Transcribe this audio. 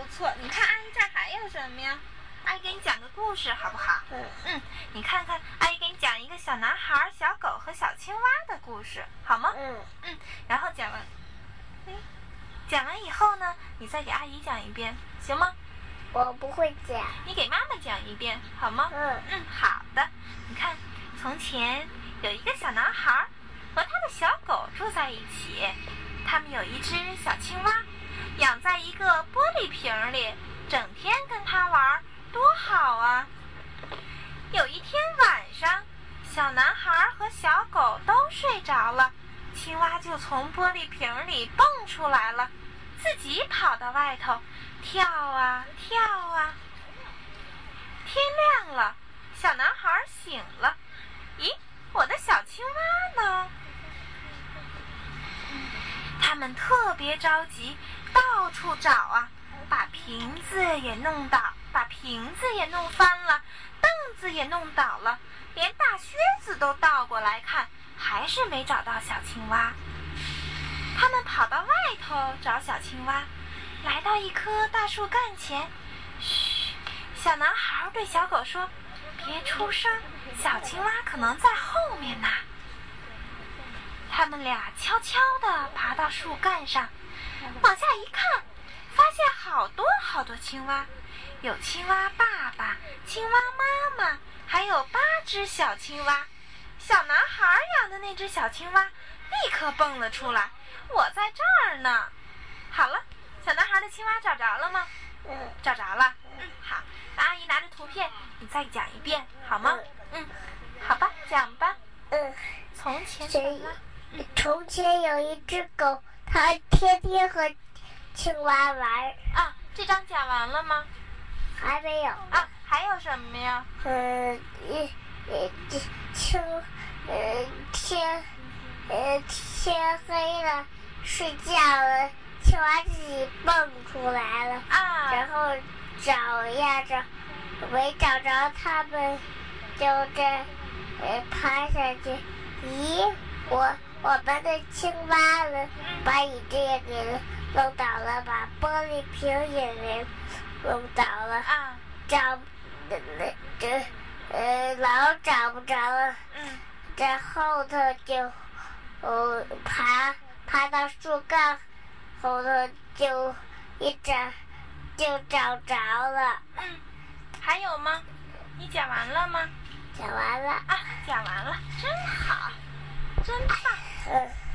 错。你看阿姨这儿还有什么呀？阿姨给你讲个故事好不好？你看看，阿姨给你讲一个小男孩、小狗和小青蛙的故事，好吗？然后讲完以后呢，你再给阿姨讲一遍，行吗？ 我不会讲。 你给妈妈讲一遍，好吗？好的。你看，从前有一个小男孩和他的小狗住在一起，他们有一只小青蛙，养在一个玻璃瓶里，整天跟它玩，多好啊！有一天晚上，小男孩和小狗都睡着了，青蛙就从玻璃瓶里蹦出来了，自己跑到外头跳啊跳啊。天亮了，小男孩醒了，咦，我的小青蛙呢？他们特别着急，到处找啊，把瓶子也弄翻了，凳子也弄倒了，连大靴子都倒过来看，还是没找到小青蛙。他们跑到外头找小青蛙，来到一棵大树干前，嘘，小男孩对小狗说：“别出声，小青蛙可能在后面呢。”他们俩悄悄地爬到树干上，往下一看，发现好多好多青蛙，有青蛙爸爸、青蛙妈妈，还有8只小青蛙。小男孩养的那只小青蛙立刻蹦了出来，我在这儿呢。好了，小男孩的青蛙找着了吗？找着了。好，阿姨拿着图片，你再讲一遍好吗？好吧，讲吧。从前从前有一只狗，它天天和青蛙玩。 这章讲完了吗？ 还没有。 还有什么呀？ 天黑了，睡觉了，青蛙自己蹦出来了。然后找呀找，没找着，他们就这爬下去。咦，我们的青蛙呢？把椅子也给弄倒了，把玻璃瓶也给弄倒了。老找不着了。然后他就爬到树干后头，就找着了。 还有吗？你讲完了吗？ 讲完了。 讲完了，真好，真棒。